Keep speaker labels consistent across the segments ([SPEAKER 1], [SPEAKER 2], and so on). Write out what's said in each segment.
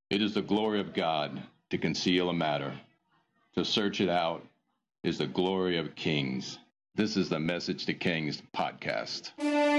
[SPEAKER 1] It is the glory of God to conceal a matter. To search it out is the glory of kings. This is the Message to Kings podcast.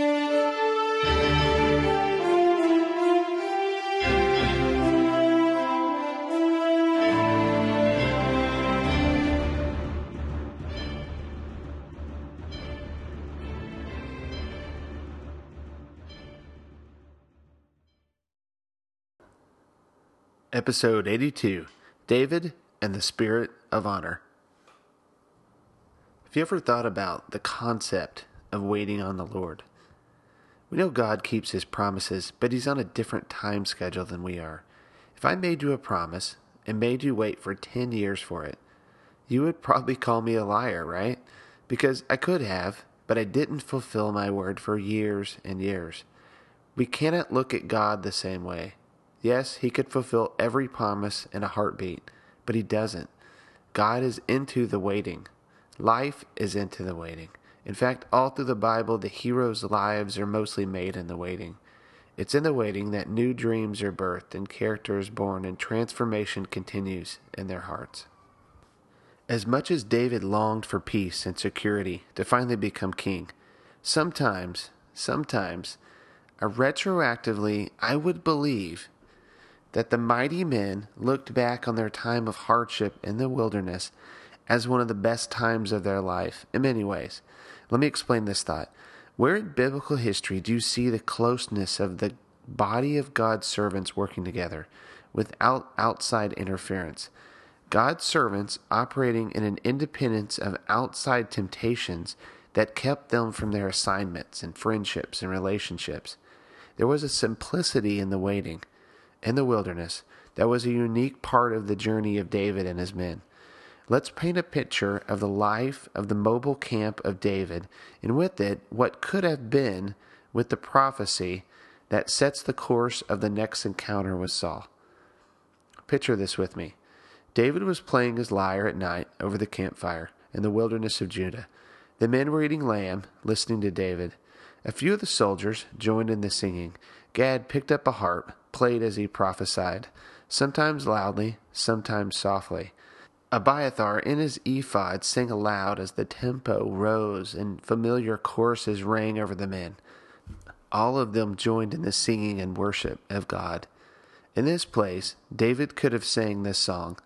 [SPEAKER 2] Episode 82, David and the Spirit of Honor. Have you ever thought about the concept of waiting on the Lord? We know God keeps His promises, but He's on a different time schedule than we are. If I made you a promise and made you wait for 10 years for it, you would probably call me a liar, right? Because I could have, but I didn't fulfill my word for years and years. We cannot look at God the same way. Yes, He could fulfill every promise in a heartbeat, but He doesn't. God is into the waiting. Life is into the waiting. In fact, all through the Bible, the heroes' lives are mostly made in the waiting. It's in the waiting that new dreams are birthed and character is born and transformation continues in their hearts. As much as David longed for peace and security to finally become king, sometimes, retroactively, I would believe that the mighty men looked back on their time of hardship in the wilderness as one of the best times of their life in many ways. Let me explain this thought. Where in biblical history do you see the closeness of the body of God's servants working together without outside interference? God's servants operating in an independence of outside temptations that kept them from their assignments and friendships and relationships. There was a simplicity in the waiting, in the wilderness, that was a unique part of the journey of David and his men. Let's paint a picture of the life of the mobile camp of David, and with it, what could have been with the prophecy that sets the course of the next encounter with Saul. Picture this with me. David was playing his lyre at night over the campfire in the wilderness of Judah. The men were eating lamb, listening to David. A few of the soldiers joined in the singing. Gad picked up a harp, played as he prophesied, sometimes loudly, sometimes softly. Abiathar in his ephod sang aloud as the tempo rose and familiar choruses rang over the men. All of them joined in the singing and worship of God. In this place, David could have sang this song.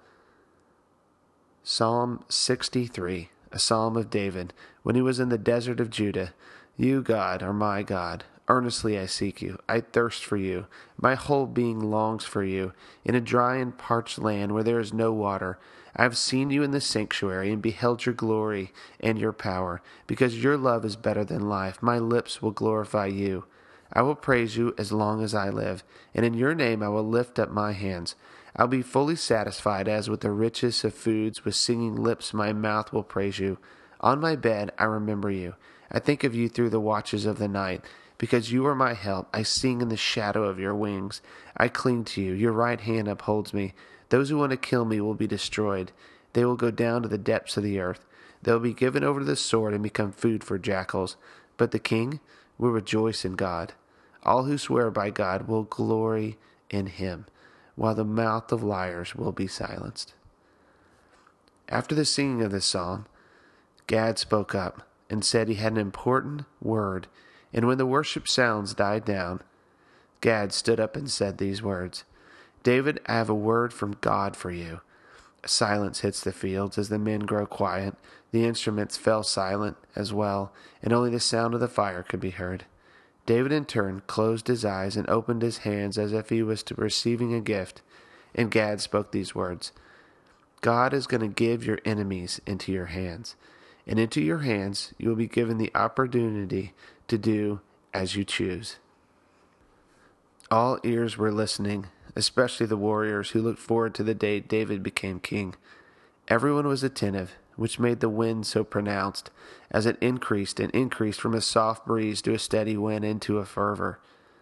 [SPEAKER 2] Psalm 63, a psalm of David, when he was in the desert of Judah. You, God, are my God. Earnestly I seek you. I thirst for you. My whole being longs for you. In a dry and parched land where there is no water, I have seen you in the sanctuary and beheld your glory and your power. Because your love is better than life, my lips will glorify you. I will praise you as long as I live, and in your name I will lift up my hands. I'll be fully satisfied as with the richest of foods. With singing lips my mouth will praise you. On my bed I remember you. I think of you through the watches of the night. Because you are my help, I sing in the shadow of your wings. I cling to you. Your right hand upholds me. Those who want to kill me will be destroyed. They will go down to the depths of the earth. They will be given over to the sword and become food for jackals. But the king will rejoice in God. All who swear by God will glory in him, while the mouth of liars will be silenced. After the singing of this psalm, Gad spoke up and said he had an important word. And when the worship sounds died down, Gad stood up and said these words, David, I have a word from God for you. A silence hits the fields as the men grow quiet. The instruments fell silent as well, and only the sound of the fire could be heard. David in turn closed his eyes and opened his hands as if he was receiving a gift, and Gad spoke these words, God is going to give your enemies into your hands, and into your hands you will be given the opportunity to do as you choose. All ears were listening, especially the warriors who looked forward to the day David became king. Everyone was attentive, which made the wind so pronounced, as it increased and increased from a soft breeze to a steady wind into a fervor.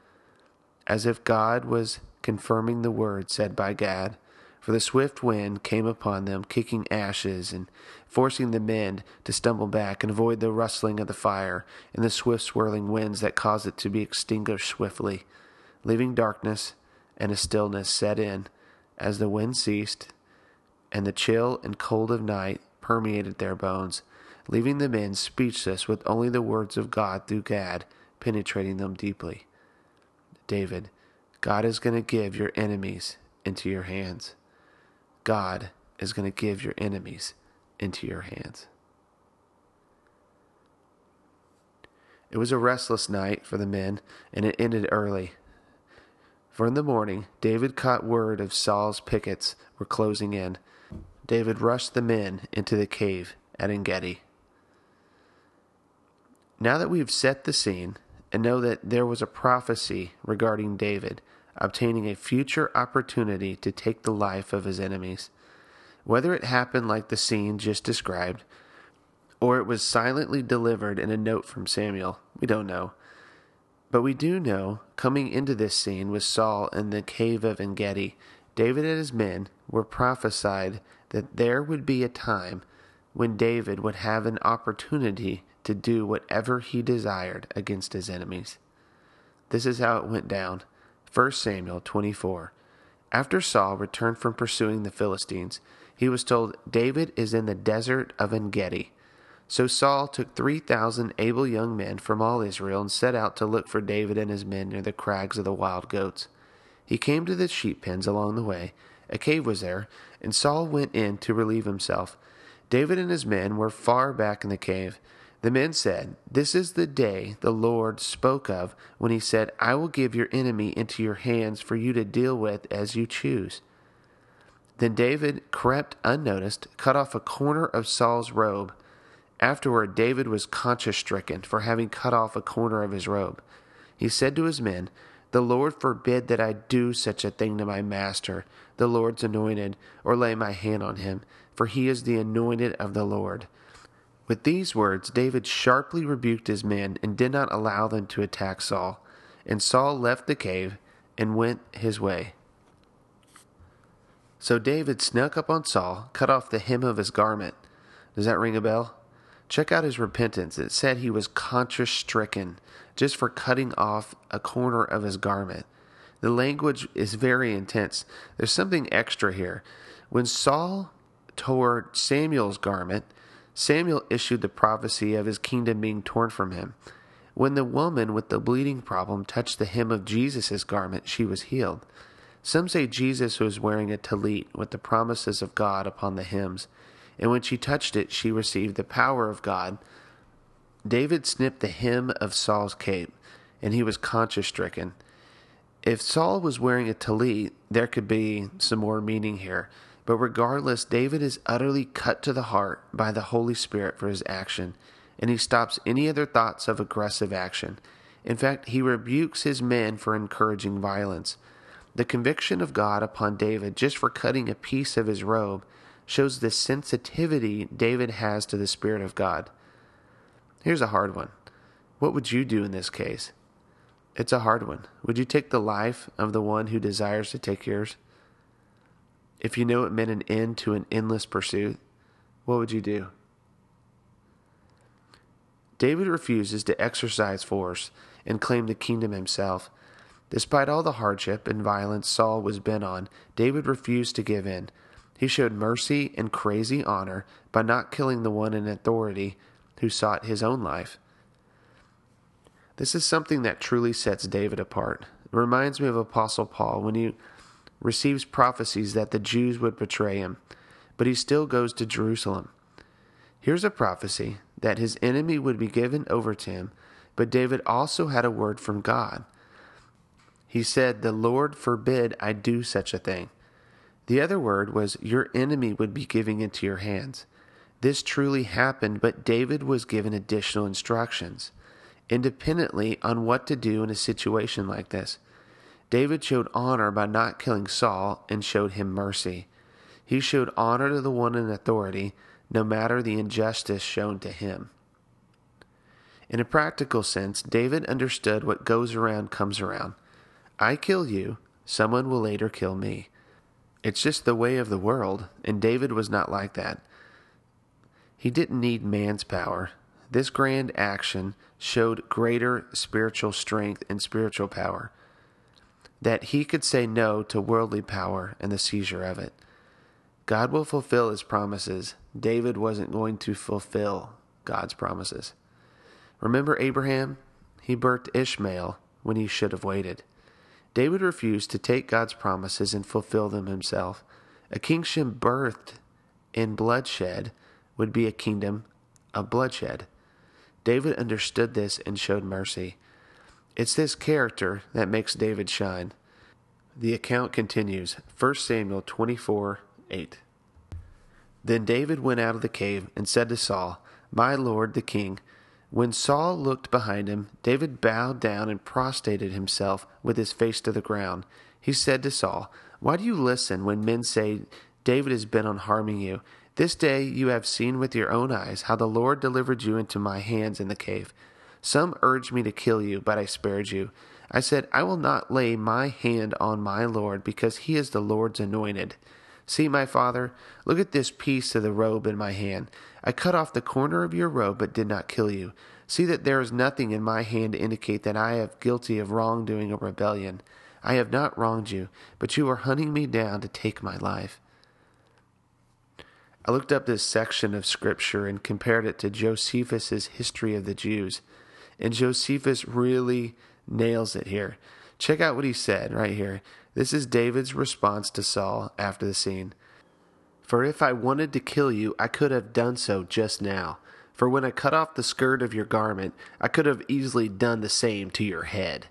[SPEAKER 2] As if God was confirming the word said by Gad, for the swift wind came upon them, kicking ashes and forcing the men to stumble back and avoid the rustling of the fire and the swift swirling winds that caused it to be extinguished swiftly, leaving darkness and a stillness set in as the wind ceased, and the chill and cold of night permeated their bones, leaving the men speechless with only the words of God through Gad penetrating them deeply. David, God is going to give your enemies into your hands. God is going to give your enemies into your hands. It was a restless night for the men, and it ended early. For in the morning, David caught word of Saul's pickets were closing in. David rushed the men into the cave at En-gedi. Now that we've set the scene and know that there was a prophecy regarding David obtaining a future opportunity to take the life of his enemies, whether it happened like the scene just described, or it was silently delivered in a note from Samuel, we don't know. But we do know, coming into this scene with Saul in the cave of En-gedi, David and his men were prophesied that there would be a time when David would have an opportunity to do whatever he desired against his enemies. This is how it went down. 1 Samuel 24. After Saul returned from pursuing the Philistines, he was told, David is in the desert of En-gedi. So Saul took 3,000 able young men from all Israel and set out to look for David and his men near the crags of the wild goats. He came to the sheep pens along the way. A cave was there, and Saul went in to relieve himself. David and his men were far back in the cave. The men said, This is the day the Lord spoke of when he said, I will give your enemy into your hands for you to deal with as you choose. Then David crept unnoticed, cut off a corner of Saul's robe. Afterward, David was conscience-stricken for having cut off a corner of his robe. He said to his men, The Lord forbid that I do such a thing to my master, the Lord's anointed, or lay my hand on him, for he is the anointed of the Lord. With these words, David sharply rebuked his men and did not allow them to attack Saul. And Saul left the cave and went his way. So David snuck up on Saul, cut off the hem of his garment. Does that ring a bell? Check out his repentance. It said he was conscience-stricken just for cutting off a corner of his garment. The language is very intense. There's something extra here. When Saul tore Samuel's garment, Samuel issued the prophecy of his kingdom being torn from him. When the woman with the bleeding problem touched the hem of Jesus' garment, she was healed. Some say Jesus was wearing a tallit with the promises of God upon the hems, and when she touched it, she received the power of God. David snipped the hem of Saul's cape, and he was conscience-stricken. If Saul was wearing a tallit, there could be some more meaning here. But regardless, David is utterly cut to the heart by the Holy Spirit for his action, and he stops any other thoughts of aggressive action. In fact, he rebukes his men for encouraging violence. The conviction of God upon David just for cutting a piece of his robe shows the sensitivity David has to the Spirit of God. Here's a hard one. What would you do in this case? It's a hard one. Would you take the life of the one who desires to take yours? If you know it meant an end to an endless pursuit, what would you do? David refuses to exercise force and claim the kingdom himself. Despite all the hardship and violence Saul was bent on, David refused to give in. He showed mercy and crazy honor by not killing the one in authority who sought his own life. This is something that truly sets David apart. It reminds me of Apostle Paul when he receives prophecies that the Jews would betray him, but he still goes to Jerusalem. Here's a prophecy that his enemy would be given over to him, but David also had a word from God. He said, The Lord forbid I do such a thing. The other word was, your enemy would be given into your hands. This truly happened, but David was given additional instructions, independently on what to do in a situation like this. David showed honor by not killing Saul and showed him mercy. He showed honor to the one in authority, no matter the injustice shown to him. In a practical sense, David understood what goes around comes around. I kill you, someone will later kill me. It's just the way of the world, and David was not like that. He didn't need man's power. This grand action showed greater spiritual strength and spiritual power. that he could say no to worldly power and the seizure of it. God will fulfill his promises. David wasn't going to fulfill God's promises. Remember Abraham? He birthed Ishmael when he should have waited. David refused to take God's promises and fulfill them himself. A kingship birthed in bloodshed would be a kingdom of bloodshed. David understood this and showed mercy. It's this character that makes David shine. The account continues, 1 Samuel 24:8. Then David went out of the cave and said to Saul, "My lord the king." When Saul looked behind him, David bowed down and prostrated himself with his face to the ground. He said to Saul, "Why do you listen when men say, 'David is bent on harming you'? This day you have seen with your own eyes how the Lord delivered you into my hands in the cave. Some urged me to kill you, but I spared you. I said, 'I will not lay my hand on my Lord, because he is the Lord's anointed.' See, my father, look at this piece of the robe in my hand. I cut off the corner of your robe, but did not kill you. See that there is nothing in my hand to indicate that I am guilty of wrongdoing or rebellion. I have not wronged you, but you are hunting me down to take my life." I looked up this section of Scripture and compared it to Josephus' History of the Jews. And Josephus really nails it here. Check out what he said right here. This is David's response to Saul after the scene. "For if I wanted to kill you, I could have done so just now. For when I cut off the skirt of your garment, I could have easily done the same to your head."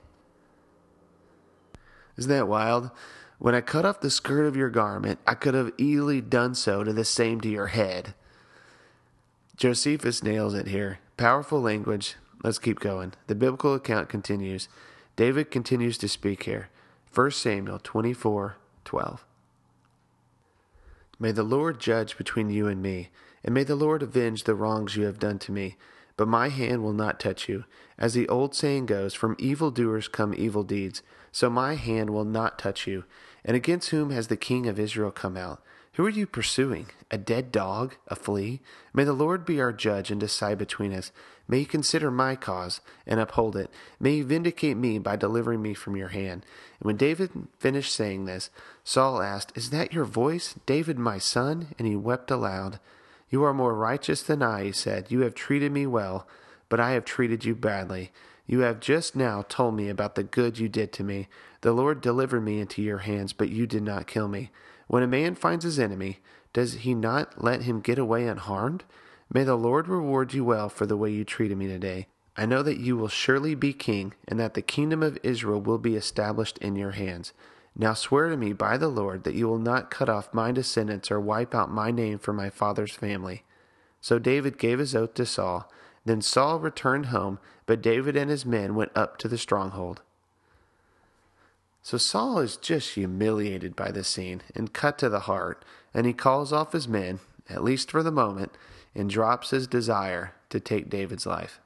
[SPEAKER 2] Isn't that wild? When I cut off the skirt of your garment, I could have easily done so to the same to your head. Josephus nails it here. Powerful language. Let's keep going. The biblical account continues. David continues to speak here. 1 Samuel 24:12. "May the Lord judge between you and me, and may the Lord avenge the wrongs you have done to me. But my hand will not touch you. As the old saying goes, from evildoers come evil deeds. So my hand will not touch you. And against whom has the king of Israel come out? Who are you pursuing? A dead dog? A flea? May the Lord be our judge and decide between us. May he consider my cause and uphold it. May he vindicate me by delivering me from your hand." And when David finished saying this, Saul asked, "Is that your voice, David my son?" And he wept aloud. "You are more righteous than I," he said. "You have treated me well, but I have treated you badly. You have just now told me about the good you did to me. The Lord delivered me into your hands, but you did not kill me. When a man finds his enemy, does he not let him get away unharmed? May the Lord reward you well for the way you treated me today. I know that you will surely be king, and that the kingdom of Israel will be established in your hands. Now swear to me by the Lord that you will not cut off my descendants or wipe out my name from my father's family." So David gave his oath to Saul. Then Saul returned home, but David and his men went up to the stronghold. So Saul is just humiliated by this scene and cut to the heart, and he calls off his men, at least for the moment, and drops his desire to take David's life.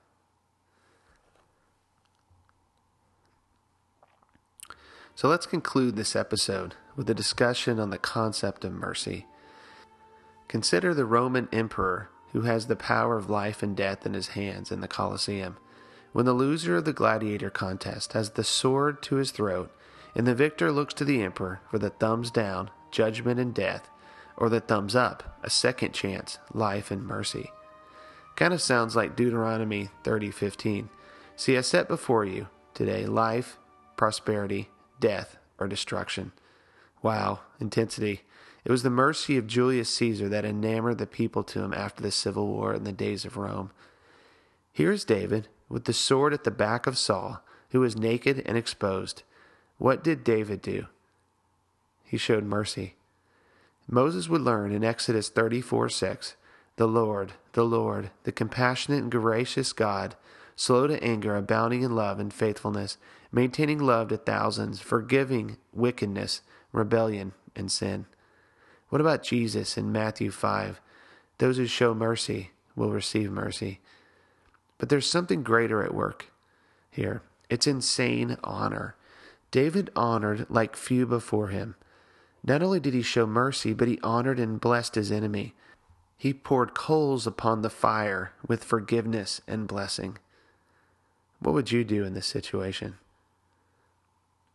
[SPEAKER 2] So let's conclude this episode with a discussion on the concept of mercy. Consider the Roman emperor who has the power of life and death in his hands in the Colosseum. When the loser of the gladiator contest has the sword to his throat, and the victor looks to the emperor for the thumbs down, judgment and death, or the thumbs up, a second chance, life and mercy. Kind of sounds like Deuteronomy 30:15. "See, I set before you today life, prosperity, death, or destruction." Wow, intensity. It was the mercy of Julius Caesar that enamored the people to him after the Civil War in the days of Rome. Here is David with the sword at the back of Saul, who was naked and exposed. What did David do? He showed mercy. Moses would learn in Exodus 34:6, the Lord, the compassionate and gracious God, slow to anger, abounding in love and faithfulness, maintaining love to thousands, forgiving wickedness, rebellion, and sin." What about Jesus in Matthew 5? Those who show mercy will receive mercy. But there's something greater at work here. It's insane honor. David honored like few before him. Not only did he show mercy, but he honored and blessed his enemy. He poured coals upon the fire with forgiveness and blessing. What would you do in this situation?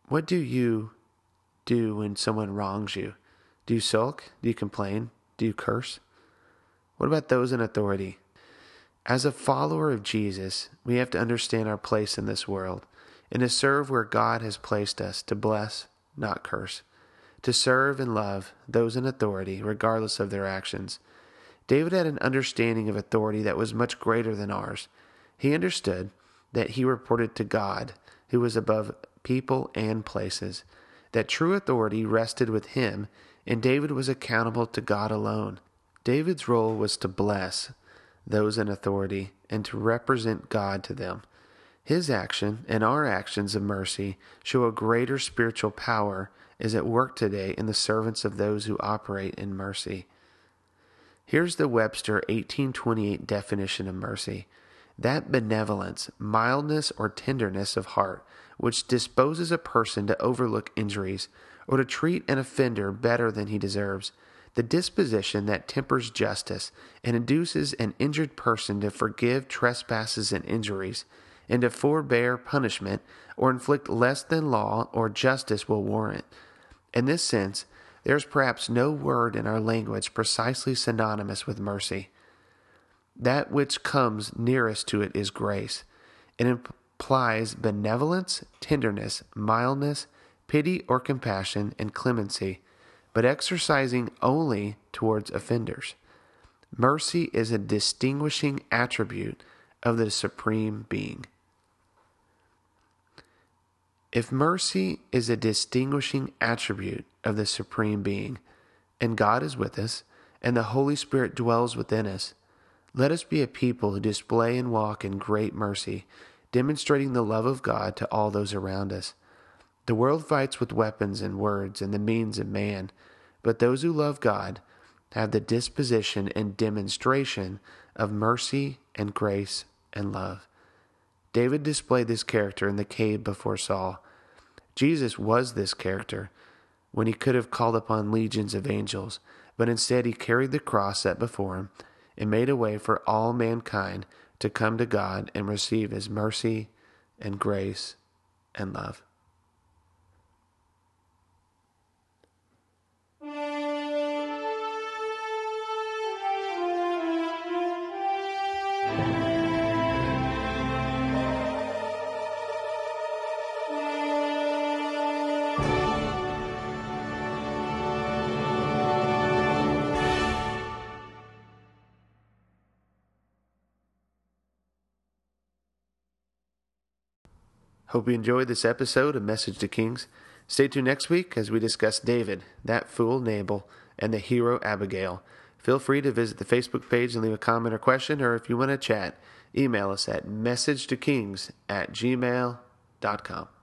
[SPEAKER 2] What do you do when someone wrongs you? Do you sulk? Do you complain? Do you curse? What about those in authority? As a follower of Jesus, we have to understand our place in this world and to serve where God has placed us, to bless, not curse, to serve and love those in authority, regardless of their actions. David had an understanding of authority that was much greater than ours. He understood that he reported to God, who was above people and places, that true authority rested with him, and David was accountable to God alone. David's role was to bless those in authority and to represent God to them. His action and our actions of mercy show a greater spiritual power is at work today in the servants of those who operate in mercy. Here's the Webster 1828 definition of mercy: that benevolence, mildness, or tenderness of heart which disposes a person to overlook injuries or to treat an offender better than he deserves, the disposition that tempers justice and induces an injured person to forgive trespasses and injuries, and to forbear punishment or inflict less than law or justice will warrant. In this sense, there is perhaps no word in our language precisely synonymous with mercy. That which comes nearest to it is grace. It implies benevolence, tenderness, mildness, pity or compassion, and clemency, but exercising only towards offenders. Mercy is a distinguishing attribute of the Supreme Being. If mercy is a distinguishing attribute of the Supreme Being, and God is with us, and the Holy Spirit dwells within us, let us be a people who display and walk in great mercy, demonstrating the love of God to all those around us. The world fights with weapons and words and the means of man, but those who love God have the disposition and demonstration of mercy and grace and love. David displayed this character in the cave before Saul. Jesus was this character when he could have called upon legions of angels, but instead he carried the cross set before him and made a way for all mankind to come to God and receive his mercy and grace and love. Hope you enjoyed this episode of Message to Kings. Stay tuned next week as we discuss David, that fool Nabal, and the hero Abigail. Feel free to visit the Facebook page and leave a comment or question, or if you want to chat, email us at messagetokings@gmail.com.